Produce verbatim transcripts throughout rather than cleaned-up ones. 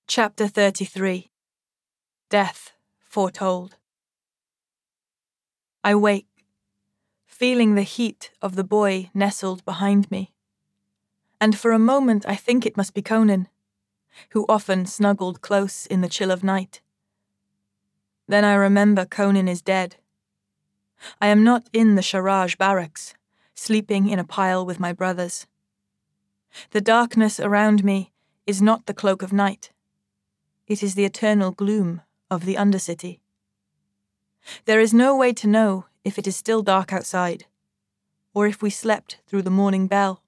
Chapter thirty-three. Death Foretold. I wake, feeling the heat of the boy nestled behind me, and for a moment I think it must be Conan, who often snuggled close in the chill of night. Then I remember Conan is dead. I am not in the Sharaj barracks, sleeping in a pile with my brothers. The darkness around me is not the cloak of night. It is the eternal gloom of the Undercity. There is no way to know if it is still dark outside, or if we slept through the morning bell.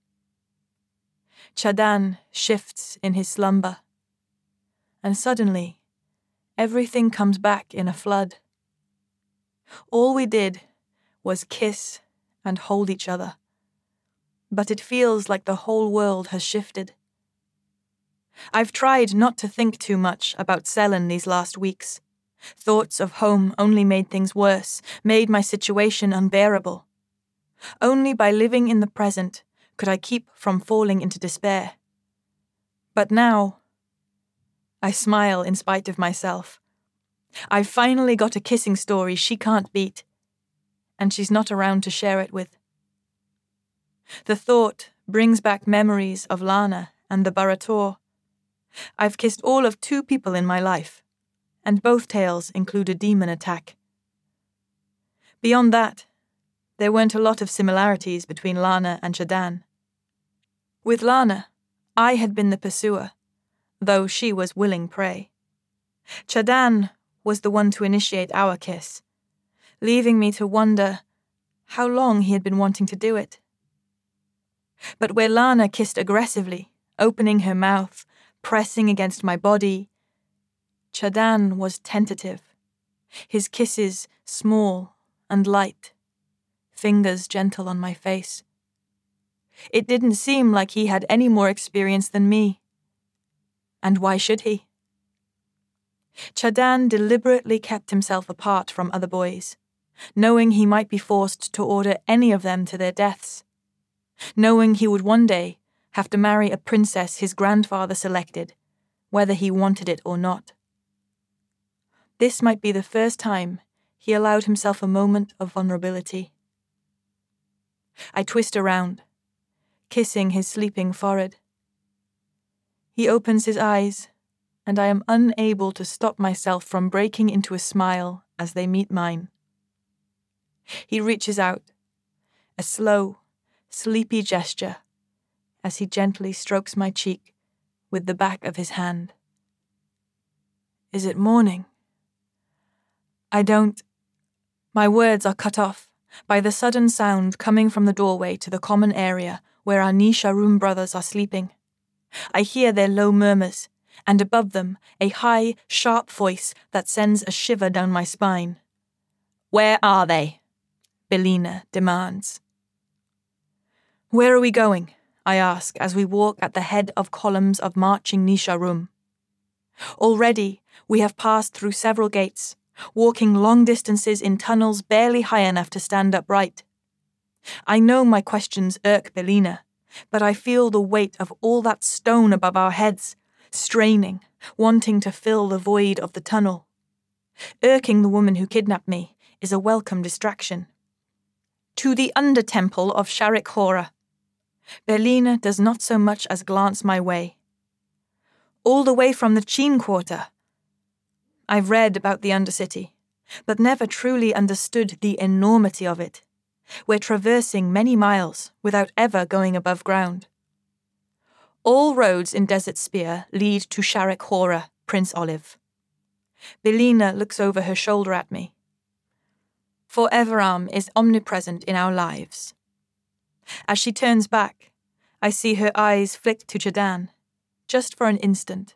Chaddan shifts in his slumber, and suddenly, everything comes back in a flood. All we did was kiss and hold each other, but it feels like the whole world has shifted. I've tried not to think too much about Selen these last weeks. Thoughts of home only made things worse, made my situation unbearable. Only by living in the present could I keep from falling into despair. But now, I smile in spite of myself. I've finally got a kissing story she can't beat, and she's not around to share it with. The thought brings back memories of Lana and the Barator. I've kissed all of two people in my life, and both tales include a demon attack. Beyond that, there weren't a lot of similarities between Lana and Chaddan. With Lana, I had been the pursuer, though she was willing prey. Chaddan was the one to initiate our kiss, leaving me to wonder how long he had been wanting to do it. But where Lana kissed aggressively, opening her mouth, pressing against my body, Chaddan was tentative, his kisses small and light, fingers gentle on my face. It didn't seem like he had any more experience than me. And why should he? Chaddan deliberately kept himself apart from other boys, knowing he might be forced to order any of them to their deaths, knowing he would one day have to marry a princess his grandfather selected, whether he wanted it or not. This might be the first time he allowed himself a moment of vulnerability. I twist around, kissing his sleeping forehead. He opens his eyes, and I am unable to stop myself from breaking into a smile as they meet mine. He reaches out, a slow, sleepy gesture, as he gently strokes my cheek with the back of his hand. Is it morning? I don't... My words are cut off by the sudden sound coming from the doorway to the common area where our Nisharum brothers are sleeping. I hear their low murmurs, and above them a high, sharp voice that sends a shiver down my spine. Where are they? Belina demands. Where are we going? I ask as we walk at the head of columns of marching Nisharum. Already, we have passed through several gates, walking long distances in tunnels barely high enough to stand upright. I know my questions irk Belina, but I feel the weight of all that stone above our heads, straining, wanting to fill the void of the tunnel. Irking the woman who kidnapped me is a welcome distraction. To the under-temple of Sharik Hora. Belina does not so much as glance my way. All the way from the Chin Quarter. I've read about the Undercity, but never truly understood the enormity of it. We're traversing many miles without ever going above ground. All roads in Desert Spear lead to Sharik Hora, Prince Olive. Belina looks over her shoulder at me. For Everarm is omnipresent in our lives. As she turns back, I see her eyes flick to Chaddan, just for an instant.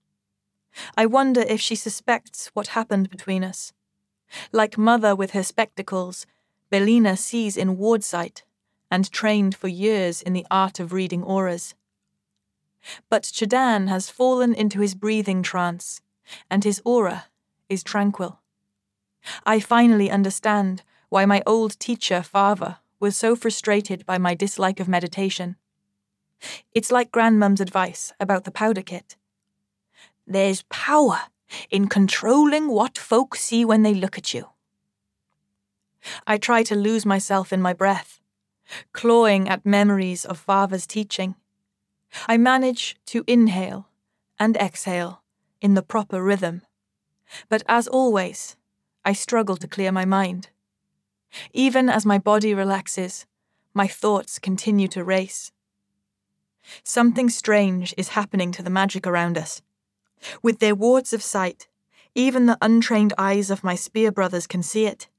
I wonder if she suspects what happened between us. Like Mother with her spectacles, Belina sees in ward sight and trained for years in the art of reading auras. But Chaddan has fallen into his breathing trance, and his aura is tranquil. I finally understand why my old teacher, Fava, was so frustrated by my dislike of meditation. It's like Grandmum's advice about the powder kit. There's power in controlling what folk see when they look at you. I try to lose myself in my breath, clawing at memories of father's teaching. I manage to inhale and exhale in the proper rhythm, but as always, I struggle to clear my mind. Even as my body relaxes, my thoughts continue to race. Something strange is happening to the magic around us. With their wards of sight, even the untrained eyes of my spear brothers can see it.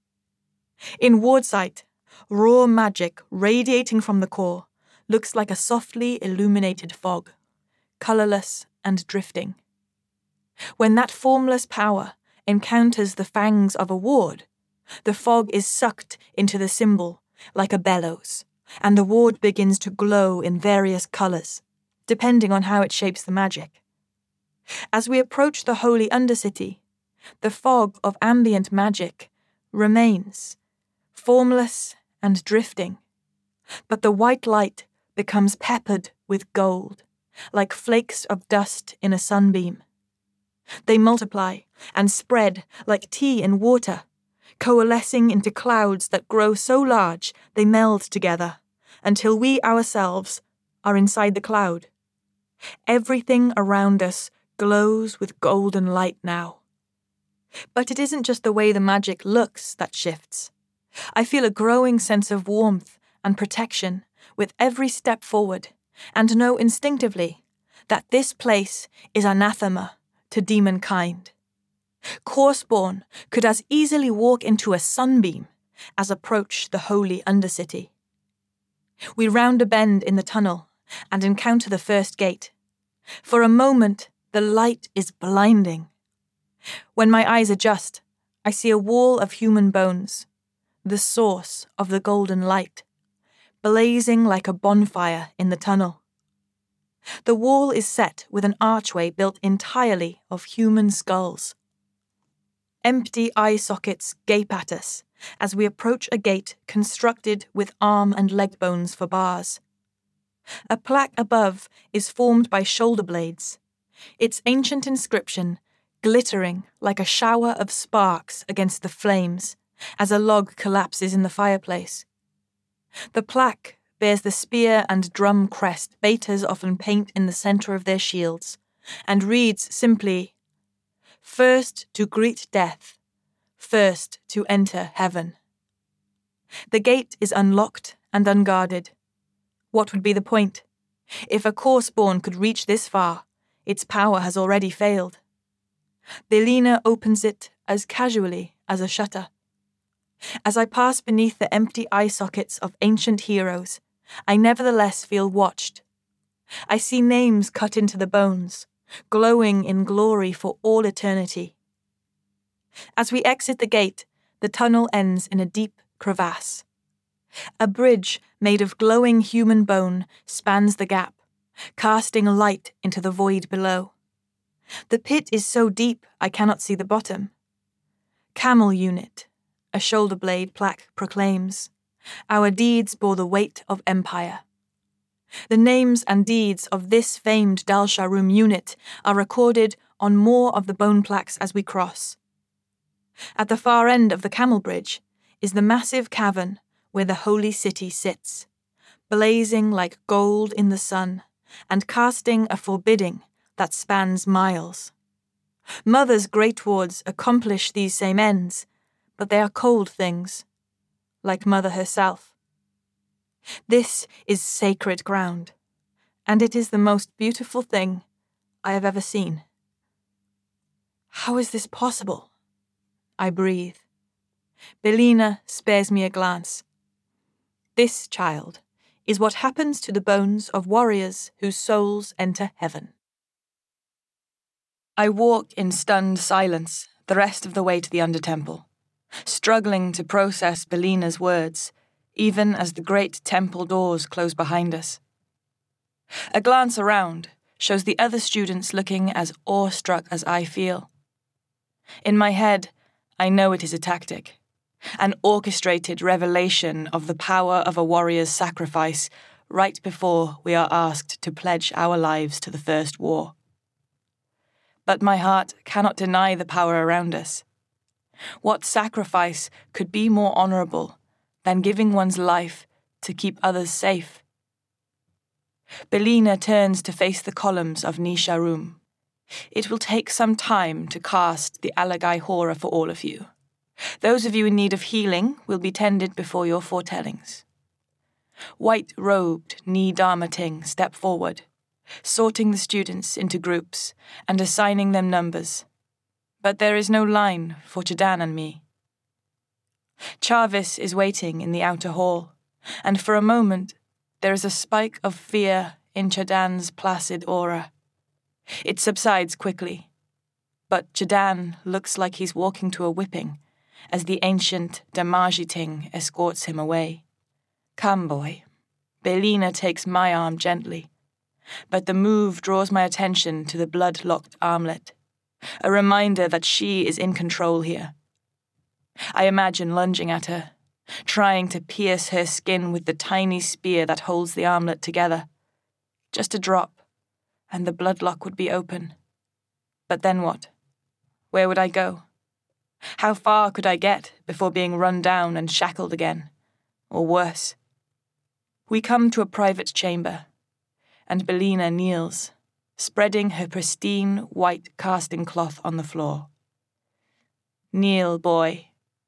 In ward sight, raw magic radiating from the core looks like a softly illuminated fog, colourless and drifting. When that formless power encounters the fangs of a ward, the fog is sucked into the symbol like a bellows, and the ward begins to glow in various colours, depending on how it shapes the magic. As we approach the holy Undercity, the fog of ambient magic remains, formless and drifting, but the white light becomes peppered with gold, like flakes of dust in a sunbeam. They multiply and spread like tea in water, coalescing into clouds that grow so large they meld together, until we ourselves are inside the cloud. Everything around us glows with golden light now. But it isn't just the way the magic looks that shifts. I feel a growing sense of warmth and protection with every step forward, and know instinctively that this place is anathema to demonkind. Courseborn could as easily walk into a sunbeam as approach the holy Undercity. We round a bend in the tunnel and encounter the first gate. For a moment, the light is blinding. When my eyes adjust, I see a wall of human bones, the source of the golden light, blazing like a bonfire in the tunnel. The wall is set with an archway built entirely of human skulls. Empty eye sockets gape at us as we approach a gate constructed with arm and leg bones for bars. A plaque above is formed by shoulder blades, its ancient inscription glittering like a shower of sparks against the flames as a log collapses in the fireplace. The plaque bears the spear and drum crest Betas often paint in the centre of their shields, and reads simply, "First to greet death, first to enter heaven." The gate is unlocked and unguarded. What would be the point? If a Courseborn could reach this far, its power has already failed. Belina opens it as casually as a shutter. As I pass beneath the empty eye sockets of ancient heroes, I nevertheless feel watched. I see names cut into the bones, glowing in glory for all eternity. As we exit the gate, the tunnel ends in a deep crevasse. A bridge made of glowing human bone spans the gap, casting light into the void below. The pit is so deep I cannot see the bottom. Camel unit, a shoulder blade plaque proclaims, "Our deeds bore the weight of empire." The names and deeds of this famed Dal Sharum unit are recorded on more of the bone plaques as we cross. At the far end of the camel bridge is the massive cavern where the holy city sits, blazing like gold in the sun and casting a forbidding that spans miles. Mother's great wards accomplish these same ends, but they are cold things, like Mother herself. This is sacred ground, and it is the most beautiful thing I have ever seen. How is this possible? I breathe. Belina spares me a glance. This, child, is what happens to the bones of warriors whose souls enter heaven. I walk in stunned silence the rest of the way to the Undertemple, struggling to process Belina's words, even as the great temple doors close behind us. A glance around shows the other students looking as awestruck as I feel. In my head, I know it is a tactic, an orchestrated revelation of the power of a warrior's sacrifice right before we are asked to pledge our lives to the First War. but my heart cannot deny the power around us. What sacrifice could be more honorable than giving one's life to keep others safe? Belina turns to face the columns of Nisharum. It will take some time to cast the Alagai horror for all of you. Those of you in need of healing will be tended before your foretellings. White-robed Ni Dharma Ting step forward, sorting the students into groups and assigning them numbers. But there is no line for Chadan and me. Charvis is waiting in the outer hall, and for a moment there is a spike of fear in Chadan's placid aura. It subsides quickly, but Chadan looks like he's walking to a whipping as the ancient Damajiting escorts him away. Come, boy. Belina takes my arm gently, but the move draws my attention to the blood-locked armlet, a reminder that she is in control here. I imagine lunging at her, trying to pierce her skin with the tiny spear that holds the armlet together. Just a drop, and the bloodlock would be open. But then what? Where would I go? How far could I get before being run down and shackled again? Or worse. We come to a private chamber, and Belina kneels, spreading her pristine white casting cloth on the floor. Kneel, boy.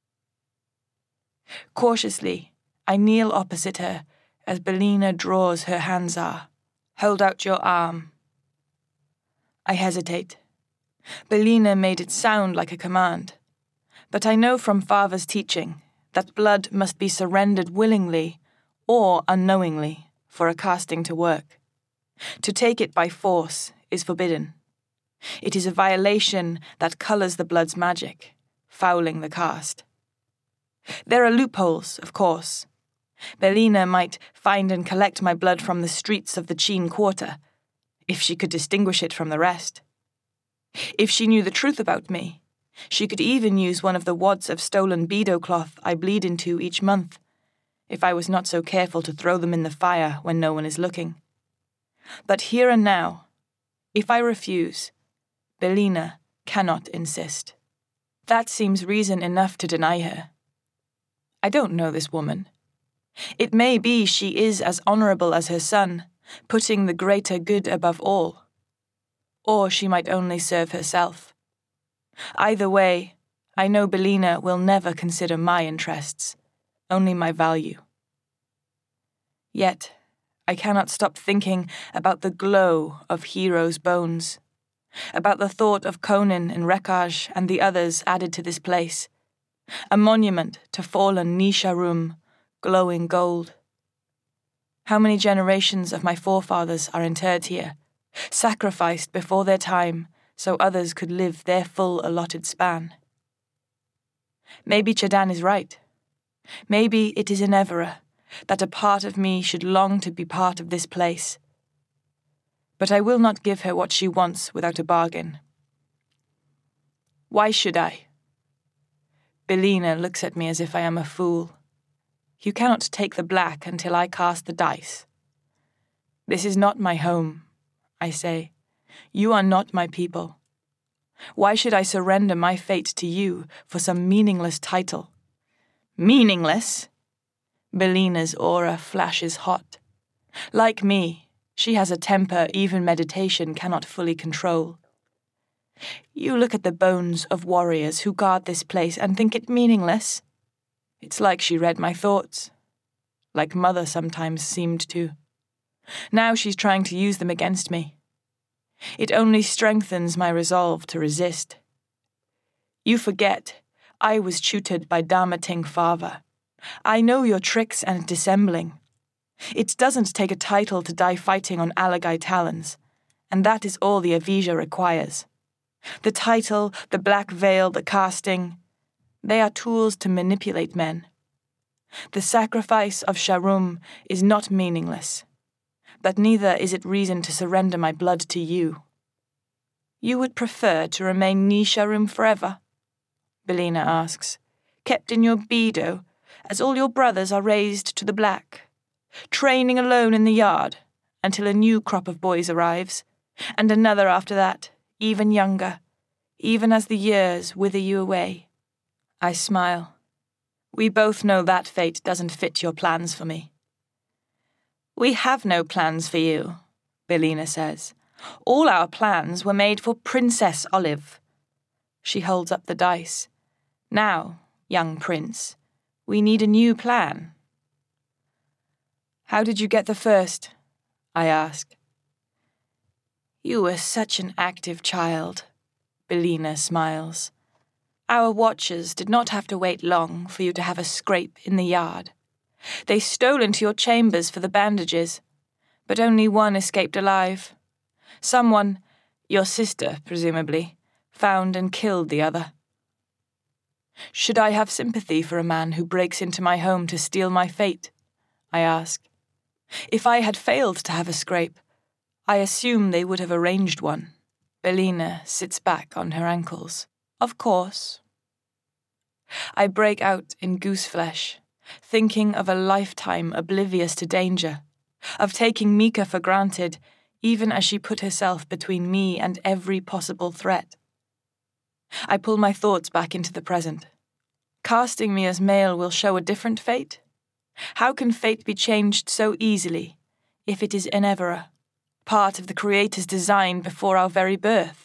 Cautiously, I kneel opposite her as Belina draws her handsar. Hold out your arm. I hesitate. Belina made it sound like a command, but I know from Father's teaching that blood must be surrendered willingly or unknowingly for a casting to work. To take it by force is forbidden. It is a violation that colours the blood's magic, fouling the cast. There are loopholes, of course. Belina might find and collect my blood from the streets of the Chin Quarter, if she could distinguish it from the rest. If she knew the truth about me, she could even use one of the wads of stolen bedo cloth I bleed into each month, if I was not so careful to throw them in the fire when no one is looking. But here and now, if I refuse, Belina cannot insist. That seems reason enough to deny her. I don't know this woman. It may be she is as honourable as her son, putting the greater good above all. Or she might only serve herself. Either way, I know Belina will never consider my interests, only my value. Yet, I cannot stop thinking about the glow of heroes' bones, about the thought of Conan and Rekaj and the others added to this place, a monument to fallen Nisharum, glowing gold. How many generations of my forefathers are interred here, sacrificed before their time so others could live their full allotted span? Maybe Chadan is right. Maybe it is inevitable that a part of me should long to be part of this place. But I will not give her what she wants without a bargain. Why should I? Belina looks at me as if I am a fool. You cannot take the black until I cast the dice. This is not my home, I say. You are not my people. Why should I surrender my fate to you for some meaningless title? Meaningless? Belina's aura flashes hot. Like me, she has a temper even meditation cannot fully control. You look at the bones of warriors who guard this place and think it meaningless. It's like she read my thoughts, like Mother sometimes seemed to. Now she's trying to use them against me. It only strengthens my resolve to resist. You forget, I was tutored by Dharmating Fava. I know your tricks and dissembling. It doesn't take a title to die fighting on Alagai talons, and that is all the Avija requires. The title, the black veil, the casting, they are tools to manipulate men. The sacrifice of Sharum is not meaningless, but neither is it reason to surrender my blood to you. You would prefer to remain Nisharum forever? Belina asks, kept in your bedo, as all your brothers are raised to the black, training alone in the yard until a new crop of boys arrives, and another after that, even younger, even as the years wither you away. I smile. We both know that fate doesn't fit your plans for me. We have no plans for you, Belina says. All our plans were made for Princess Olive. She holds up the dice. Now, young prince, we need a new plan. How did you get the first? I ask. You were such an active child, Belina smiles. Our watchers did not have to wait long for you to have a scrape in the yard. They stole into your chambers for the bandages, but only one escaped alive. Someone, your sister presumably, found and killed the other. Should I have sympathy for a man who breaks into my home to steal my fate? I ask. If I had failed to have a scrape, I assume they would have arranged one. Belina sits back on her ankles. Of course. I break out in gooseflesh, thinking of a lifetime oblivious to danger, of taking Mika for granted, even as she put herself between me and every possible threat. I pull my thoughts back into the present. Casting me as male will show a different fate? How can fate be changed so easily, if it is inevera, part of the Creator's design before our very birth?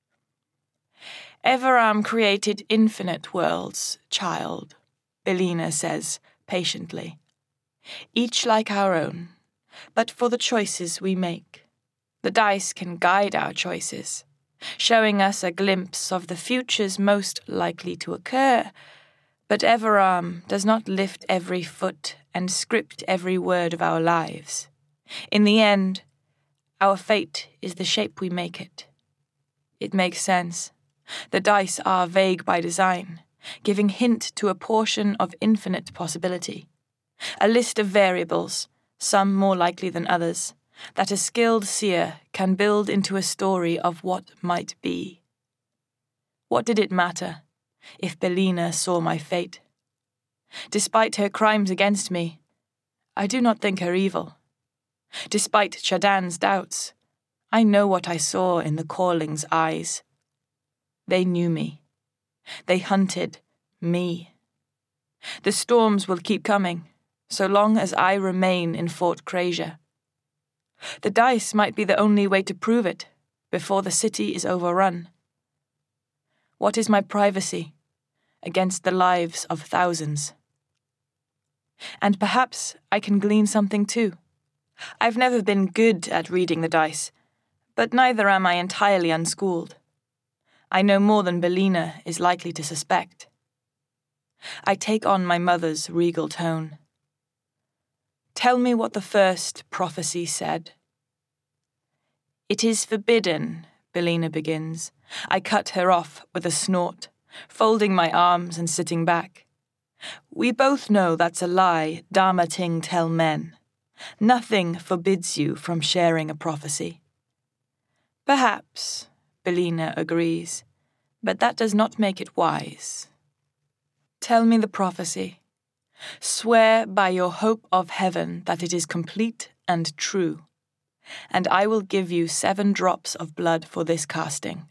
Everam created infinite worlds, child, Belina says patiently. Each like our own, but for the choices we make. The dice can guide our choices, showing us a glimpse of the futures most likely to occur, but Everam does not lift every foot and script every word of our lives. In the end, our fate is the shape we make it. It makes sense. The dice are vague by design, giving hint to a portion of infinite possibility. A list of variables, some more likely than others, that a skilled seer can build into a story of what might be. What did it matter if Belina saw my fate? Despite her crimes against me, I do not think her evil. Despite Chadan's doubts, I know what I saw in the Calling's eyes. They knew me. They hunted me. The storms will keep coming, so long as I remain in Fort Crasier. The dice might be the only way to prove it, before the city is overrun. What is my privacy against the lives of thousands? And perhaps I can glean something too. I've never been good at reading the dice, but neither am I entirely unschooled. I know more than Belina is likely to suspect. I take on my mother's regal tone. Tell me what the first prophecy said. It is forbidden, Belina begins. I cut her off with a snort, folding my arms and sitting back. We both know that's a lie Dharma Ting tell men. Nothing forbids you from sharing a prophecy. Perhaps, Belina agrees, but that does not make it wise. Tell me the prophecy. Swear by your hope of heaven that it is complete and true, and I will give you seven drops of blood for this casting.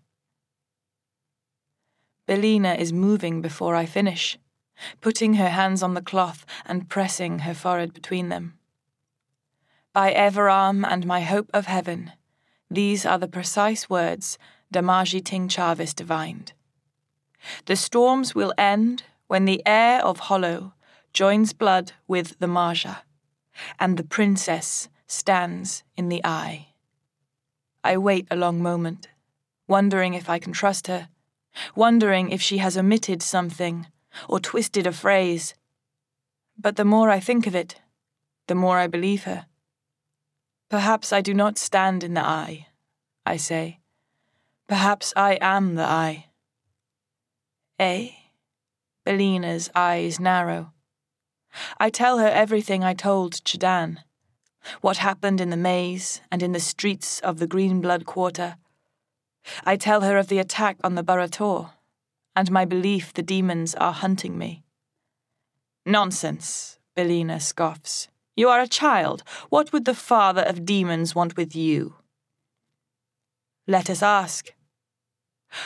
Belina is moving before I finish, putting her hands on the cloth and pressing her forehead between them. By Everam and my hope of heaven, these are the precise words Damaji Ting Chavis divined. The storms will end when the air of Hollow joins blood with the Marja, and the princess stands in the eye. I wait a long moment, wondering if I can trust her, wondering if she has omitted something or twisted a phrase. But the more I think of it, the more I believe her. Perhaps I do not stand in the eye, I say. Perhaps I am the eye. Eh? Belina's eyes narrow. I tell her everything I told Chadan, what happened in the maze and in the streets of the Greenblood Quarter. I tell her of the attack on the Barator, and my belief the demons are hunting me. Nonsense, Belina scoffs. You are a child. What would the father of demons want with you? Let us ask,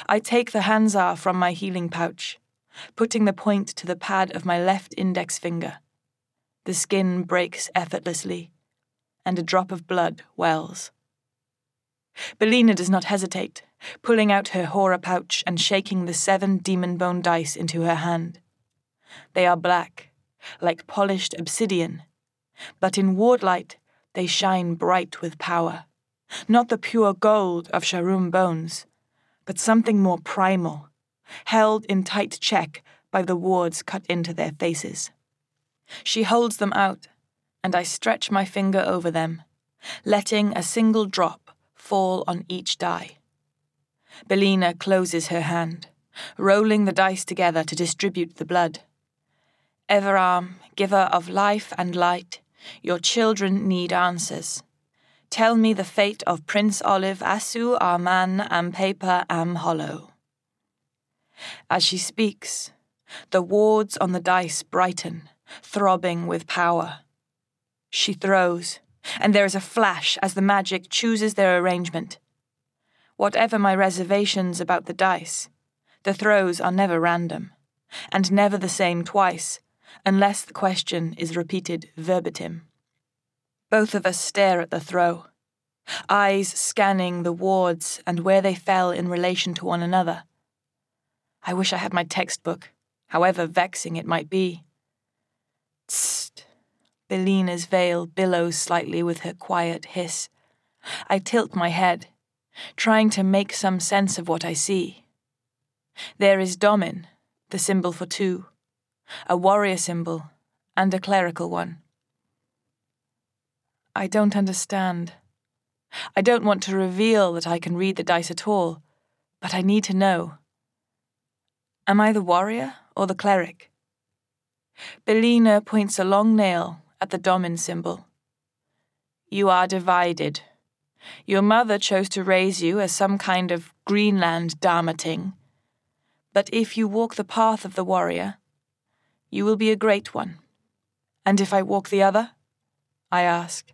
I take the Hansar from my healing pouch, putting the point to the pad of my left index finger. The skin breaks effortlessly, and a drop of blood wells. Belina does not hesitate, pulling out her Hora pouch and shaking the seven demon bone dice into her hand. They are black, like polished obsidian, but in wardlight they shine bright with power. Not the pure gold of Sharum bones, but something more primal, held in tight check by the wards cut into their faces. She holds them out, and I stretch my finger over them, letting a single drop fall on each die. Belina closes her hand, rolling the dice together to distribute the blood. Everarm, giver of life and light, your children need answers. Tell me the fate of Prince Olive Asu Arman am Paper am Hollow. As she speaks, the wards on the dice brighten, throbbing with power. She throws, and there is a flash as the magic chooses their arrangement. Whatever my reservations about the dice, the throws are never random, and never the same twice, unless the question is repeated verbatim. Both of us stare at the throw, eyes scanning the wards and where they fell in relation to one another. I wish I had my textbook, however vexing it might be. Tst! Belina's veil billows slightly with her quiet hiss. I tilt my head, trying to make some sense of what I see. There is Domin, the symbol for two, a warrior symbol, and a clerical one. I don't understand. I don't want to reveal that I can read the dice at all, but I need to know. Am I the warrior or the cleric? Belina points a long nail at the Domin symbol. You are divided. Your mother chose to raise you as some kind of Greenland Dharmating. But if you walk the path of the warrior, you will be a great one. And if I walk the other? I ask.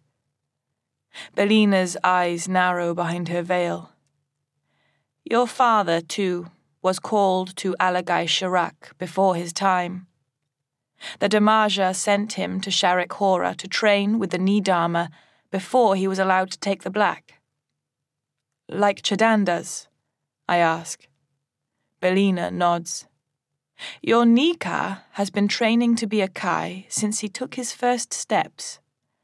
Belina's eyes narrow behind her veil. Your father, too, was called to Alagai Sharak before his time. The Damaja sent him to Sharik Hora to train with the Nidama before he was allowed to take the black. Like Chadan does, I ask. Belina nods. Your Nika has been training to be a Kai since he took his first steps.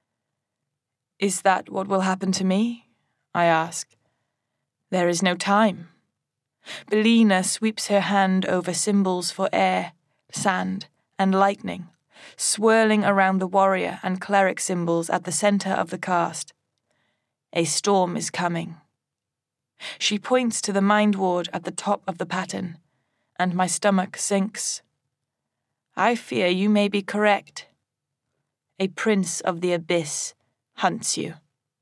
Is that what will happen to me? I ask. There is no time. Belina sweeps her hand over symbols for air, sand, and lightning, swirling around the warrior and cleric symbols at the center of the cast. A storm is coming. She points to the mind ward at the top of the pattern, and my stomach sinks. I fear you may be correct. A prince of the abyss hunts you.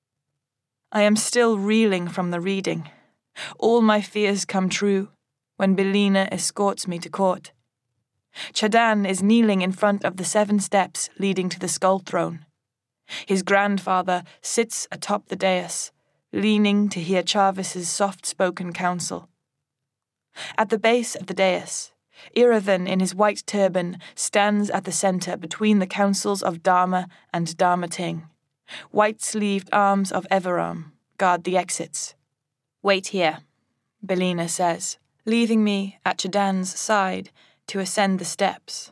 I am still reeling from the reading. All my fears come true when Belina escorts me to court. Chadan is kneeling in front of the seven steps leading to the skull throne. His grandfather sits atop the dais, leaning to hear Charvis's soft-spoken counsel. At the base of the dais, Iravan in his white turban stands at the center between the councils of Dharma and Dharma Ting. White-sleeved arms of Everarm guard the exits. Wait here, Belina says, leaving me at Chadan's side to ascend the steps.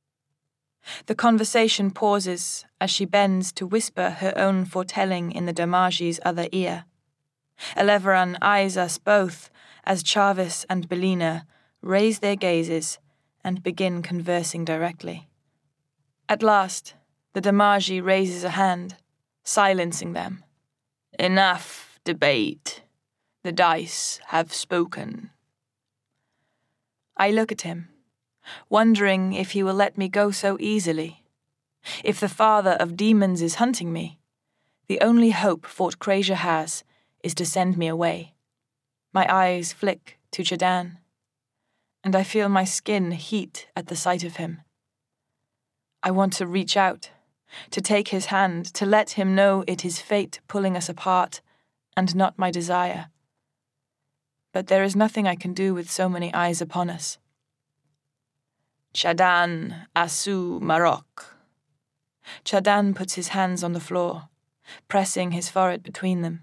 The conversation pauses as she bends to whisper her own foretelling in the Damaji's other ear. Eleveran eyes us both as Charvis and Belina raise their gazes and begin conversing directly. At last, the Damaji raises a hand, silencing them. Enough debate. The dice have spoken. I look at him, wondering if he will let me go so easily. If the father of demons is hunting me, the only hope Fort Krasia has is to send me away. My eyes flick to Chadan, and I feel my skin heat at the sight of him. I want to reach out, to take his hand, to let him know it is fate pulling us apart, and not my desire. but there is nothing I can do with so many eyes upon us. Chadan Asu Marok. Chadan puts his hands on the floor, pressing his forehead between them.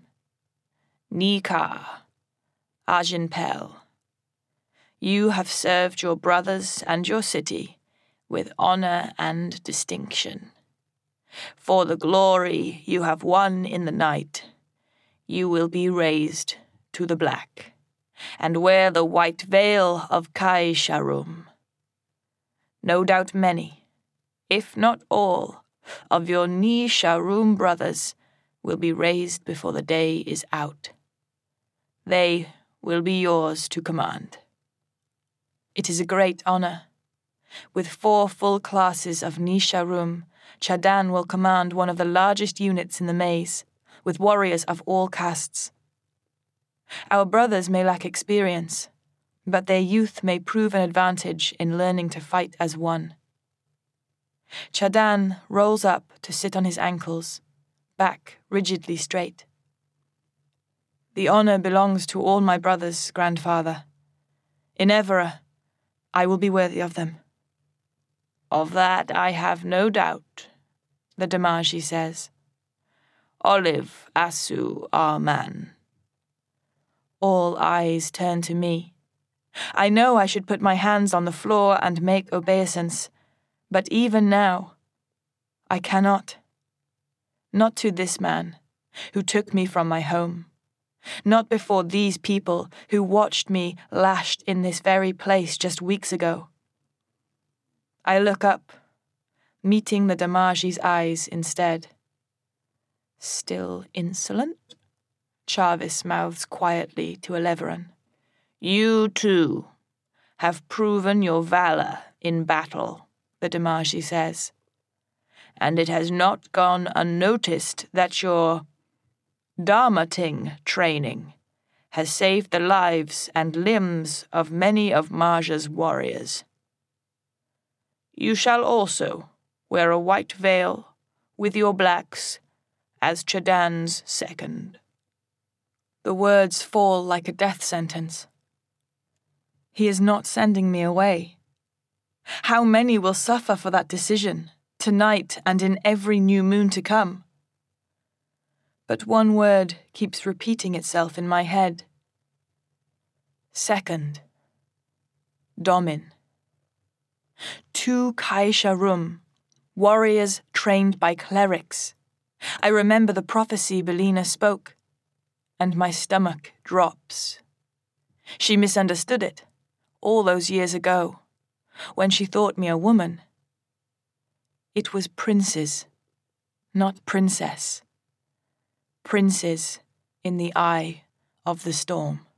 Nika Ajinpel. You have served your brothers and your city with honor and distinction. For the glory you have won in the night, you will be raised to the black, and wear the white veil of Kai Sharum. No doubt many, if not all, of your Ni Sharum brothers will be raised before the day is out. They will be yours to command. It is a great honor. With four full classes of Ni Sharum, Chadan will command one of the largest units in the maze, with warriors of all castes. Our brothers may lack experience, but their youth may prove an advantage in learning to fight as one. Chadan rolls up to sit on his ankles, back rigidly straight. The honor belongs to all my brothers, grandfather. In Evera, I will be worthy of them. Of that I have no doubt, the Damaji says. Olive Asu Arman. All eyes turn to me. I know I should put my hands on the floor and make obeisance, but even now, I cannot. Not to this man, who took me from my home. Not before these people who watched me lashed in this very place just weeks ago. I look up, meeting the Damaji's eyes instead. Still insolent? Charvis mouths quietly to Eleveran. You, too, have proven your valor in battle, the Damaji says. And it has not gone unnoticed that your Dharmating training has saved the lives and limbs of many of Marja's warriors. You shall also wear a white veil with your blacks as Chadan's second. The words fall like a death sentence. He is not sending me away. How many will suffer for that decision, tonight and in every new moon to come? But one word keeps repeating itself in my head. Second. Domin. Two Kai Sharum, warriors trained by clerics. I remember the prophecy Belina spoke, and my stomach drops. She misunderstood it, all those years ago, when she thought me a woman. It was princes, not princess. Princes in the eye of the storm.